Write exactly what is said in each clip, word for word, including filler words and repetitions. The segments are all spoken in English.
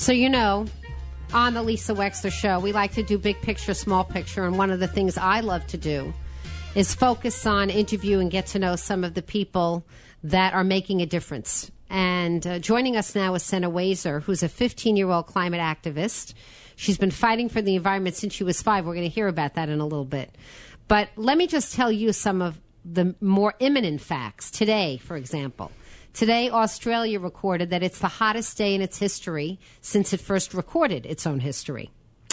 So, you know, on the Lisa Wexler Show, we like to do big picture, small picture. And one of the things I love to do is focus on, interview, and get to know some of the people that are making a difference. And uh, joining us now is Senna Wazer, who's a fifteen-year-old climate activist. She's been fighting for the environment since she was five. We're going to hear about that in a little bit. But let me just tell you some of the more imminent facts. Today, for example, today Australia recorded that it's the hottest day in its history since it first recorded its own history.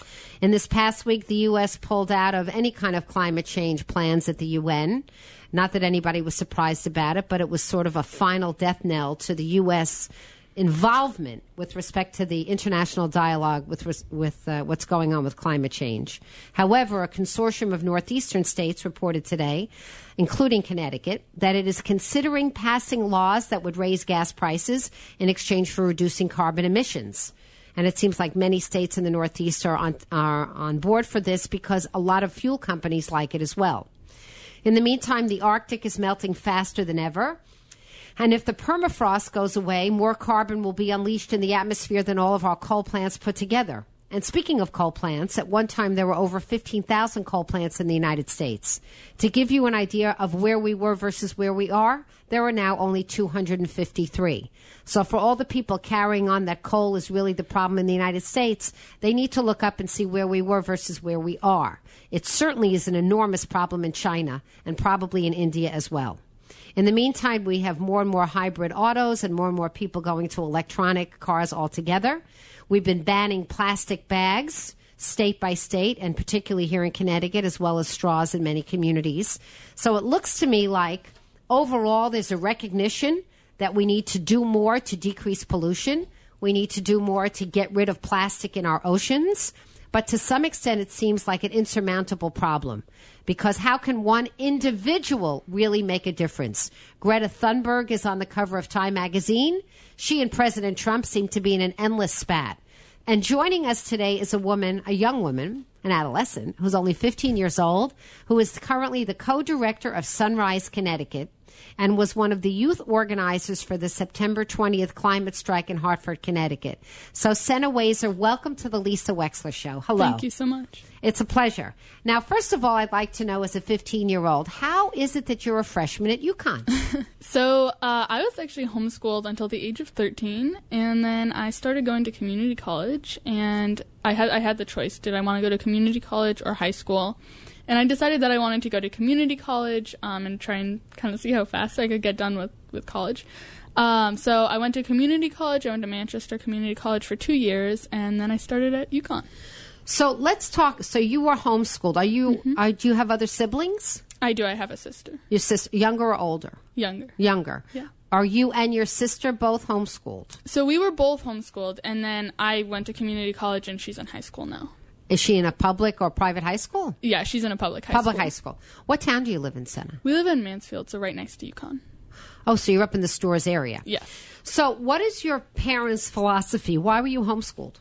In this past week, the U S pulled out of any kind of climate change plans at the U N. Not that anybody was surprised about it, but it was sort of a final death knell to the U S involvement with respect to the international dialogue with with uh, what's going on with climate change. However, a consortium of northeastern states reported today, including Connecticut, that it is considering passing laws that would raise gas prices in exchange for reducing carbon emissions. And it seems like many states in the Northeast are on, are on board for this because a lot of fuel companies like it as well. In the meantime, the Arctic is melting faster than ever. And if the permafrost goes away, more carbon will be unleashed in the atmosphere than all of our coal plants put together. And speaking of coal plants, at one time there were over fifteen thousand coal plants in the United States. To give you an idea of where we were versus where we are, there are now only two hundred fifty-three. So for all the people carrying on that coal is really the problem in the United States, they need to look up and see where we were versus where we are. It certainly is an enormous problem in China and probably in India as well. In the meantime, we have more and more hybrid autos and more and more people going to electronic cars altogether. We've been banning plastic bags state by state, and particularly here in Connecticut, as well as straws in many communities. So it looks to me like overall there's a recognition that we need to do more to decrease pollution. We need to do more to get rid of plastic in our oceans. But to some extent, it seems like an insurmountable problem. Because how can one individual really make a difference? Greta Thunberg is on the cover of Time magazine. She and President Trump seem to be in an endless spat. And joining us today is a woman, a young woman, an adolescent, who's only fifteen years old, who is currently the co-director of Sunrise Connecticut, and was one of the youth organizers for the September twentieth climate strike in Hartford, Connecticut. So, Senna Wazer, welcome to the Lisa Wexler Show. Hello. Thank you so much. It's a pleasure. Now, first of all, I'd like to know, as a fifteen-year-old, how is it that you're a freshman at UConn? So, uh, I was actually homeschooled until the age of thirteen, and then I started going to community college, and I had I had the choice. Did I want to go to community college or high school? And I decided that I wanted to go to community college um, and try and kind of see how fast I could get done with, with college. Um, so I went to community college. I went to Manchester Community College for two years, and then I started at UConn. So let's talk. So you were homeschooled. Are you? Mm-hmm. Are, do you have other siblings? I do. I have a sister. Your sister, younger or older? Younger. Younger. Yeah. Are you and your sister both homeschooled? So we were both homeschooled, and then I went to community college, and she's in high school now. Is she in a public or private high school? Yeah, she's in a public high public school. Public high school. What town do you live in, Senna? We live in Mansfield, so right next to UConn. Oh, so you're up in the Stores area. Yes. So what is your parents' philosophy? Why were you homeschooled?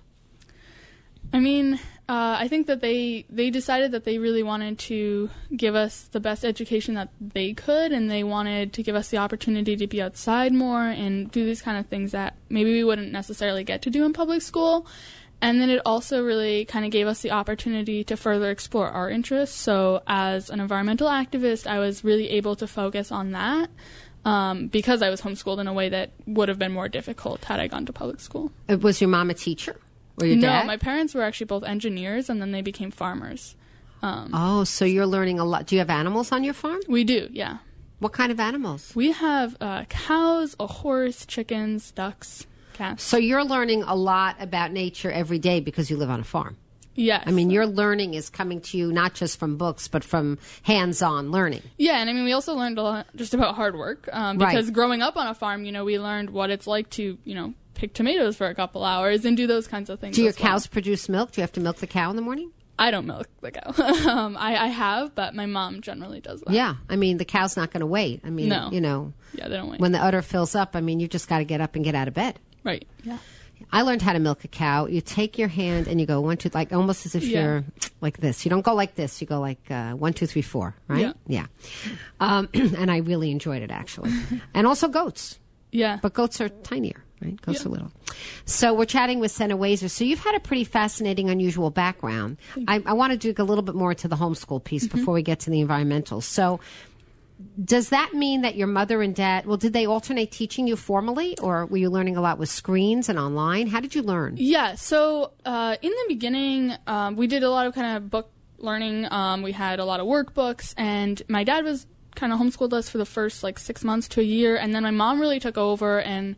I mean, uh, I think that they, they decided that they really wanted to give us the best education that they could, and they wanted to give us the opportunity to be outside more and do these kind of things that maybe we wouldn't necessarily get to do in public school. And then it also really kind of gave us the opportunity to further explore our interests. So as an environmental activist, I was really able to focus on that um, because I was homeschooled in a way that would have been more difficult had I gone to public school. Uh, Was your mom a teacher? Or your no, dad? my parents were actually both engineers, and then they became farmers. Um, oh, so you're learning a lot. Do you have animals on your farm? We do, yeah. What kind of animals? We have uh, cows, a horse, chickens, ducks. Cats. So you're learning a lot about nature every day because you live on a farm. Yes. I mean, your learning is coming to you not just from books, but from hands-on learning. Yeah, and I mean, we also learned a lot just about hard work um, because right. growing up on a farm, you know, we learned what it's like to, you know, pick tomatoes for a couple hours and do those kinds of things. Do your as well. cows produce milk? Do you have to milk the cow in the morning? I don't milk the cow. um, I, I have, but my mom generally does that. Yeah. I mean, the cow's not going to wait. I mean, no. you know. Yeah, they don't wait. When the udder fills up, I mean, you just got to get up and get out of bed. Right. Yeah. I learned how to milk a cow. You take your hand and you go one, two, like almost as if Yeah. you're like this. You don't go like this. You go like uh, one, two, three, four, right? Yeah. Yeah. Um, and I really enjoyed it, actually. And also goats. Yeah. But goats are tinier. right? Goes Yeah. a little. So we're chatting with Senna Wazer. So you've had a pretty fascinating, unusual background. I, I want to dig a little bit more into the homeschool piece Mm-hmm. before we get to the environmental. So does that mean that your mother and dad, well, did they alternate teaching you formally, or were you learning a lot with screens and online? How did you learn? Yeah, so uh, in the beginning, um, we did a lot of kind of book learning. Um, we had a lot of workbooks, and my dad was kind of homeschooled us for the first like six months to a year, and then my mom really took over, and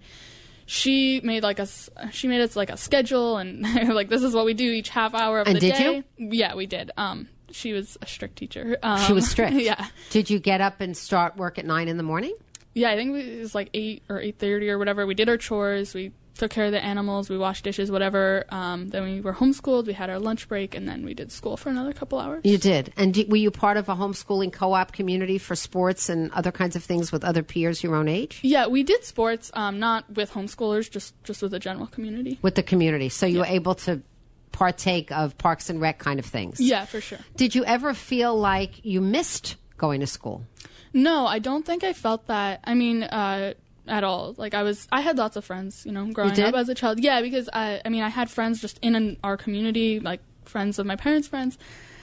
she made like a s- she made us like a schedule, and like this is what we do each half hour of And the did day. you? Yeah, we did. Um, she was a strict teacher. Um, She was strict. Yeah. Did you get up and start work at nine in the morning? Yeah, I think it was like eight or eight thirty or whatever. We did our chores. We took care of the animals. We washed dishes, whatever. Um, then we were homeschooled. We had our lunch break, and then we did school for another couple hours. You did. And did, were you part of a homeschooling co-op community for sports and other kinds of things with other peers your own age? Yeah, we did sports, um, not with homeschoolers, just just with the general community. With the community. So you Yeah. were able to partake of Parks and Rec kind of things? Yeah, for sure. Did you ever feel like you missed going to school? No, I don't think I felt that. I mean, uh, at all. Like I was, I had lots of friends, you know, growing did? up as a child. Yeah, because I, I mean, I had friends just in an, our community, like friends of my parents' friends.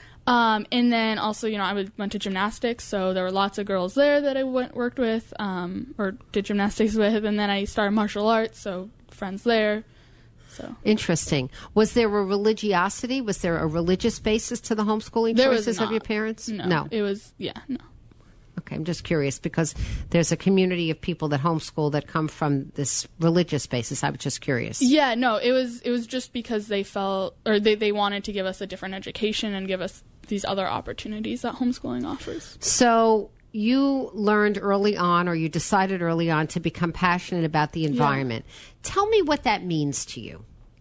Um, and then also, you know, I would, went to gymnastics, so there were lots of girls there that I went worked with, um, or did gymnastics with. And then I started martial arts, so friends there. So Interesting. Was there a religiosity? Was there a religious basis to the homeschooling there was choices of not. your parents? No, it was yeah, no. Okay, I'm just curious because there's a community of people that homeschool that come from this religious basis. I was just curious. Yeah, no, it was it was just because they felt or they, they wanted to give us a different education and give us these other opportunities that homeschooling offers. So you learned early on, or you decided early on, to become passionate about the environment. Tell me what that means to you.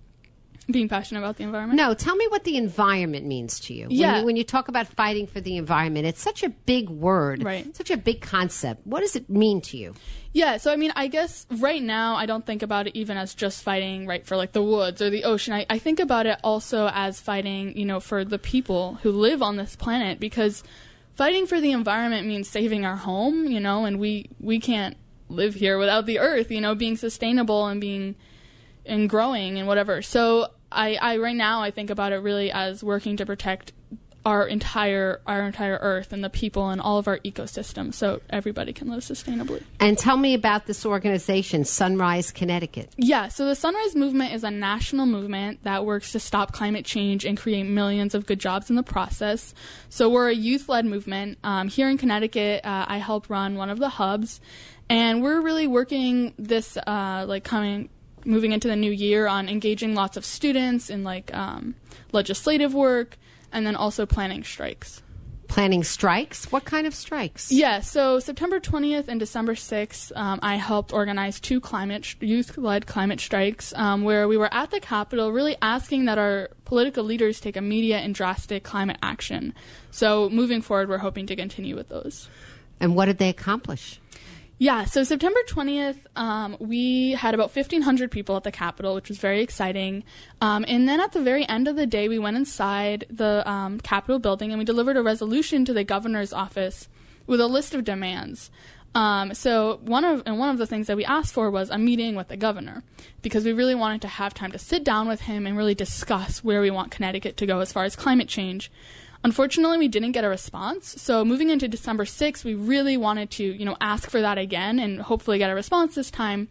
Being passionate about the environment? No, tell me what the environment means to you. Yeah. When you, when you talk about fighting for the environment, it's such a big word, Right. such a big concept. What does it mean to you? Yeah, so I mean, I guess right now I don't think about it even as just fighting, right, for like the woods or the ocean. I, I think about it also as fighting, you know, for the people who live on this planet, because fighting for the environment means saving our home, you know, and we, we can't live here without the earth, you know, being sustainable and being and growing and whatever. So I, I right now I think about it really as working to protect our entire our entire earth and the people and all of our ecosystems so everybody can live sustainably. And tell me about this organization, Sunrise Connecticut. Yeah, so the Sunrise Movement is a national movement that works to stop climate change and create millions of good jobs in the process. So we're a youth-led movement. Um, here in Connecticut, uh, I help run one of the hubs, and we're really working this, uh, like coming, moving into the new year on engaging lots of students in like um, legislative work, and then also planning strikes. Planning strikes? What kind of strikes? Yeah, so September twentieth and December sixth, um, I helped organize two climate sh- youth-led climate strikes um, where we were at the Capitol really asking that our political leaders take immediate and drastic climate action. So moving forward, we're hoping to continue with those. And what did they accomplish? Yeah, so September twentieth, um, we had about fifteen hundred people at the Capitol, which was very exciting. Um, and then at the very end of the day, we went inside the um, Capitol building and we delivered a resolution to the governor's office with a list of demands. Um, so one of and one of the things that we asked for was a meeting with the governor, because we really wanted to have time to sit down with him and really discuss where we want Connecticut to go as far as climate change. Unfortunately, we didn't get a response. So moving into December sixth, we really wanted to, you know, ask for that again and hopefully get a response this time.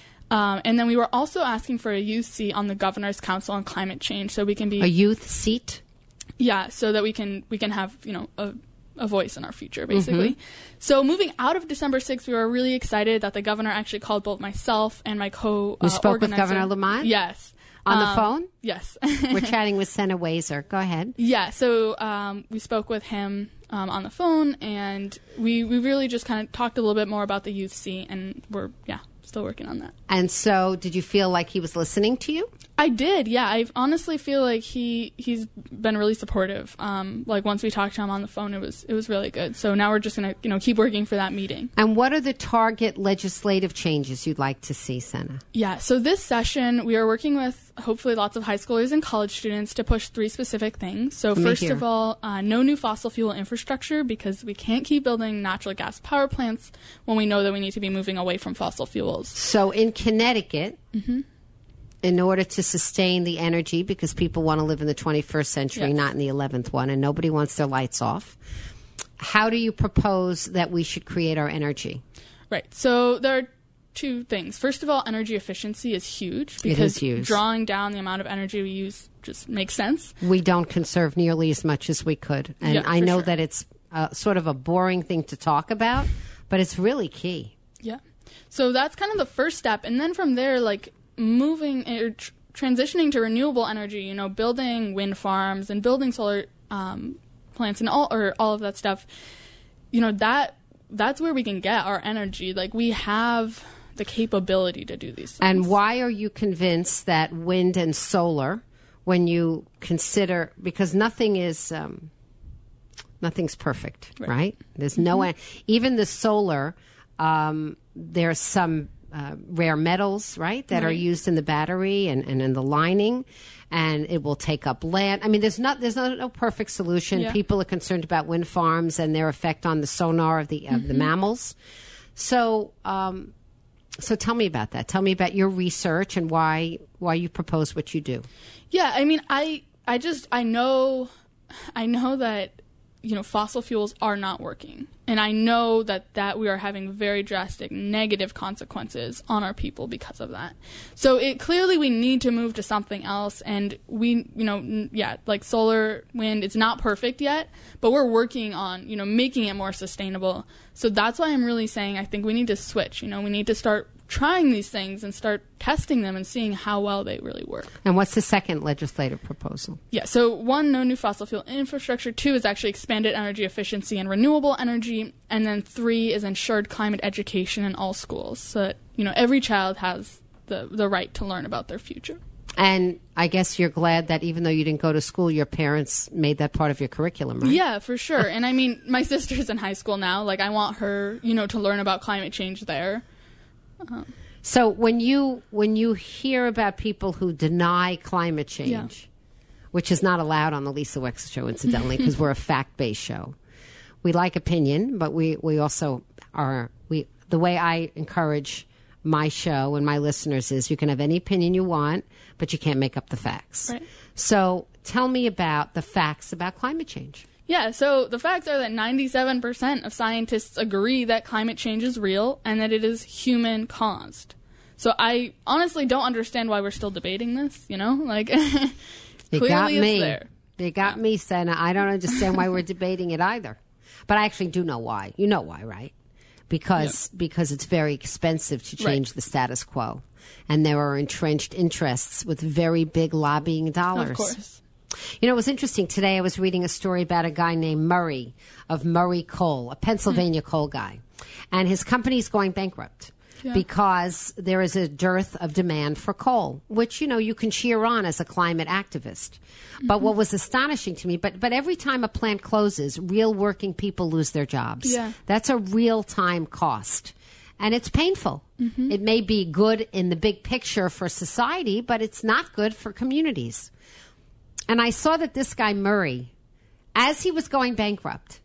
Um, and then we were also asking for a youth seat on the Governor's Council on Climate Change, so we can be A youth seat? yeah, so that we can we can have, you know, a, a voice in our future, basically. Mm-hmm. So moving out of December sixth, we were really excited that the governor actually called both myself and my co. You uh, spoke with organizer. Governor Lamont? Yes. On the Um, phone? Yes. We're chatting with Senna Wazer. Go ahead. Yeah, so um, we spoke with him um, on the phone, and we, we really just kind of talked a little bit more about the youth seat, and we're, yeah, still working on that. And so did you feel like he was listening to you? I did, yeah. I honestly feel like he he's been really supportive. Um, like once we talked to him on the phone, it was it was really good. So now we're just gonna you know keep working for that meeting. And what are the target legislative changes you'd like to see, Senna? Yeah. So this session we are working with hopefully lots of high schoolers and college students to push three specific things. So Let me first hear. of all, uh, no new fossil fuel infrastructure, because we can't keep building natural gas power plants when we know that we need to be moving away from fossil fuels. So in Connecticut. Mm-hmm. In order to sustain the energy, because people want to live in the twenty-first century, Yes. not in the eleventh one, and nobody wants their lights off, how do you propose that we should create our energy? Right. So there are two things. First of all, energy efficiency is huge, because is huge. drawing down the amount of energy we use just makes sense. We don't conserve nearly as much as we could. And Yeah, I for know sure. that it's uh, sort of a boring thing to talk about, but it's really key. Yeah. So that's kind of the first step. And then from there, like moving or tr- transitioning to renewable energy, you know, building wind farms and building solar um, plants and all or all of that stuff, you know, that that's where we can get our energy. Like we have the capability to do these things. And why are you convinced that wind and solar, when you consider, because nothing is, um, nothing's perfect, right? Right. There's no, en- even the solar, um, there's some uh, rare metals, right, that are Right. used in the battery and, and in the lining, and it will take up land. I mean, there's not, there's not no perfect solution. Yeah. People are concerned about wind farms and their effect on the sonar of the, of the mammals. So, um, So tell me about that. Tell me about your research and why why you propose what you do. Yeah, I mean, I I just I know I know that you know fossil fuels are not working, and I know that that we are having very drastic negative consequences on our people because of that. So it clearly we need to move to something else, and we you know n- yeah like solar, wind, it's not perfect yet, but we're working on you know making it more sustainable. So that's why I'm really saying I think we need to switch. You know, we need to start trying these things and start testing them and seeing how well they really work. And what's the second legislative proposal? Yeah, so one, no new fossil fuel infrastructure. Two is actually expanded energy efficiency and renewable energy. And then three is ensured climate education in all schools, so that, you know, every child has the, the right to learn about their future. And I guess you're glad that even though you didn't go to school, your parents made that part of your curriculum, right? Yeah, for sure. And I mean, my sister's in high school now. Like, I want her, you know, to learn about climate change there. Uh-huh. So when you when you hear about people who deny climate change, Yeah. which is not allowed on the Lisa Wexler Show, incidentally, because we're a fact-based show. We like opinion, but we, we also are we the way I encourage my show and my listeners is you can have any opinion you want, but you can't make up the facts. Right. So tell me about the facts about climate change. Yeah, so the facts are that ninety-seven percent of scientists agree that climate change is real and that it is human caused. So I honestly don't understand why we're still debating this, you know? Like, You clearly got it's me. there. You got me, Senna. I don't understand why we're debating it either. But I actually do know why. You know why, right? Because Yep. because it's very expensive to change Right. the status quo. And there are entrenched interests with very big lobbying dollars. Of course. You know, it was interesting. Today I was reading a story about a guy named Murray of Murray Coal, a Pennsylvania coal guy. And his company's going bankrupt. Yeah. Because there is a dearth of demand for coal, which, you know, you can cheer on as a climate activist. But what was astonishing to me, but, but every time a plant closes, real working people lose their jobs. Yeah. That's a real time cost. And it's painful. It may be good in the big picture for society, but it's not good for communities. And I saw that this guy, Murray, as he was going bankrupt,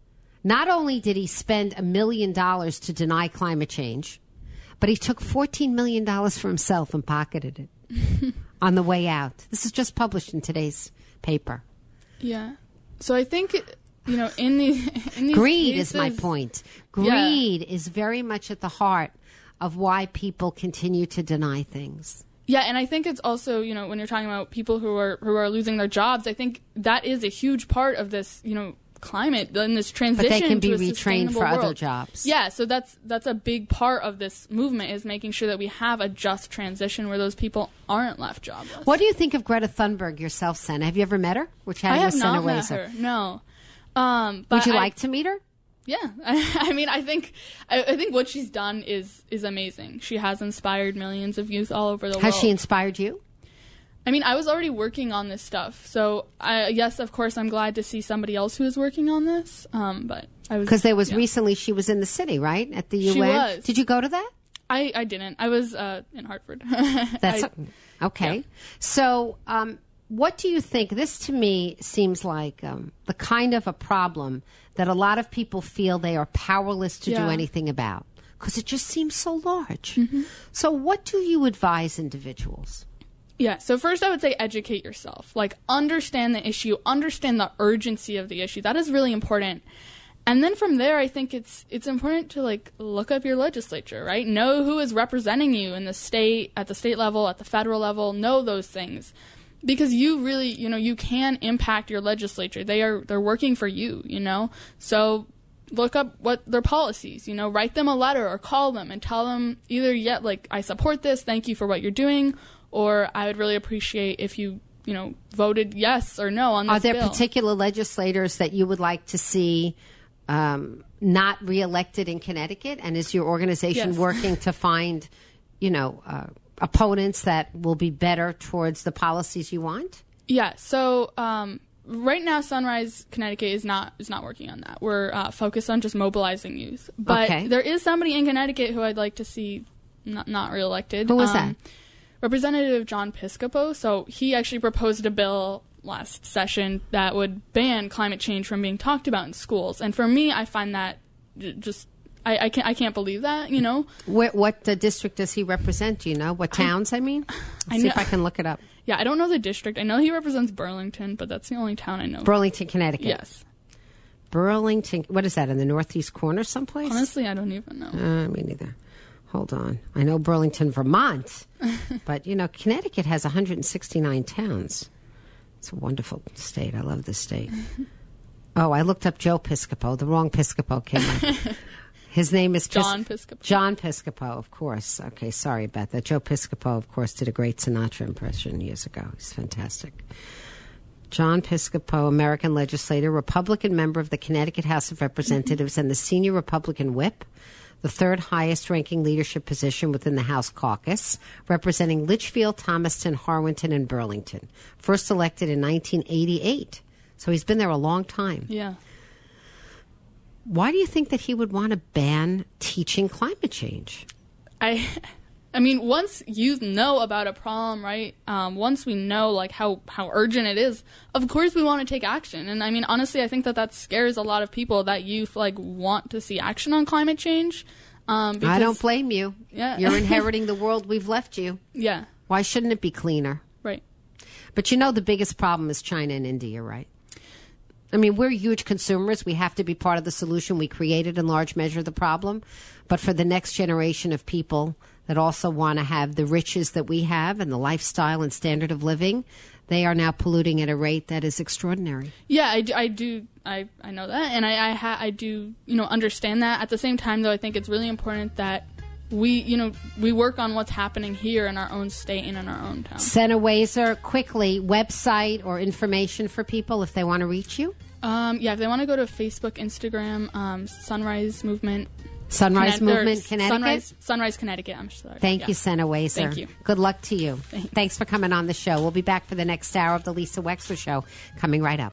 not only did he spend a million dollars to deny climate change, but he took fourteen million dollars for himself and pocketed it on the way out. This is just published in today's paper. Yeah. So I think, you know, in, the, in these Greed cases, is my point. Greed is very much at the heart of why people continue to deny things. Yeah, and I think it's also, you know, when you're talking about people who are who are losing their jobs, I think that is a huge part of this, you know, climate and this transition. But they can be to a retrained sustainable for other world. jobs. Yeah, so that's that's a big part of this movement is making sure that we have a just transition where those people aren't left jobless. What do you think of Greta Thunberg yourself, Senna? Have you ever met her? We're I chatting have with Senna not met Razor. her. No. Um, but Would you I- like to meet her? Yeah, I, I mean, I think I, I think what she's done is is amazing. She has inspired millions of youth all over the world. Has she inspired you? I mean, I was already working on this stuff. So, I, yes, of course, I'm glad to see somebody else who is working on this. Um, but I was... Because there was yeah. recently, she was in the city, right? At the U N? She was. Did you go to that? I, I didn't. I was uh, in Hartford. That's I, okay. Yeah. So, um, what do you think? This to me seems like um, the kind of a problem that a lot of people feel they are powerless to Yeah. do anything about because it just seems so large. Mm-hmm. So, what do you advise individuals? Yeah, so first I would say educate yourself. Like, understand the issue, understand the urgency of the issue. That is really important. And then from there, I think it's it's important to, like, look up your legislature, right? Know who is representing you in the state, at the state level, at the federal level. Know those things. Because you really, you know, you can impact your legislature. They are, they're working for you, you know? So look up what their policies, you know, write them a letter or call them and tell them either, yeah, like, I support this, thank you for what you're doing, or I would really appreciate if you, you know, voted yes or no on this Are there bill. particular legislators that you would like to see um, not reelected in Connecticut? And is your organization Yes. working to find, you know, uh, opponents that will be better towards the policies you want? Yeah, so um, right now Sunrise Connecticut is not is not working on that. We're uh, focused on just mobilizing youth. But Okay. there is somebody in Connecticut who I'd like to see not, not reelected. Who is Um, that? Representative John Piscopo. So he actually proposed a bill last session that would ban climate change from being talked about in schools. And for me, I find that j- just I, I can't I can't believe that, you know. What, what uh, district does he represent? Do you know? What towns, I mean? Let's I see know- if I can look it up. Yeah, I don't know the district. I know he represents Burlington, but that's the only town I know. Burlington, Connecticut. Yes. Burlington, what is that, in the northeast corner someplace? Honestly, I don't even know. Uh, me neither. Hold on. I know Burlington, Vermont, but, you know, Connecticut has one hundred sixty-nine towns. It's a wonderful state. I love this state. Oh, I looked up Joe Piscopo. The wrong Piscopo came up. His name is Pis- John Piscopo. John Piscopo, of course. Okay, sorry about that. Joe Piscopo, of course, did a great Sinatra impression years ago. He's fantastic. John Piscopo, American legislator, Republican member of the Connecticut House of Representatives and the senior Republican whip, the third highest ranking leadership position within the House caucus, representing Litchfield, Thomaston, Harwinton, and Burlington. First elected in nineteen eighty-eight. So he's been there a long time. Yeah. Why do you think that he would want to ban teaching climate change? I I mean, once you know about a problem, right? Um, once we know like how, how urgent it is, of course we want to take action. And I mean, honestly, I think that that scares a lot of people that youth like want to see action on climate change. Um, because, I don't blame you. Yeah. You're inheriting the world we've left you. Yeah. Why shouldn't it be cleaner? Right. But you know the biggest problem is China and India, right? I mean, we're huge consumers. We have to be part of the solution. We created in large measure the problem. But for the next generation of people that also want to have the riches that we have and the lifestyle and standard of living, they are now polluting at a rate that is extraordinary. Yeah, I do, I do, I, I know that, and I, I, ha, I do, you know, understand that. At the same time, though, I think it's really important that we, you know, we work on what's happening here in our own state and in our own town. Senna Wazer, quickly, website or information for people if they want to reach you? Um, yeah, if they want to go to Facebook, Instagram, um, Sunrise Movement. Sunrise Conne- Movement, or Connecticut? Sunrise, Sunrise, Connecticut, I'm sorry. Thank Yeah. you, Senna Wazer. Thank you. Good luck to you. Thanks. Thanks for coming on the show. We'll be back for the next hour of the Lisa Wexler Show coming right up.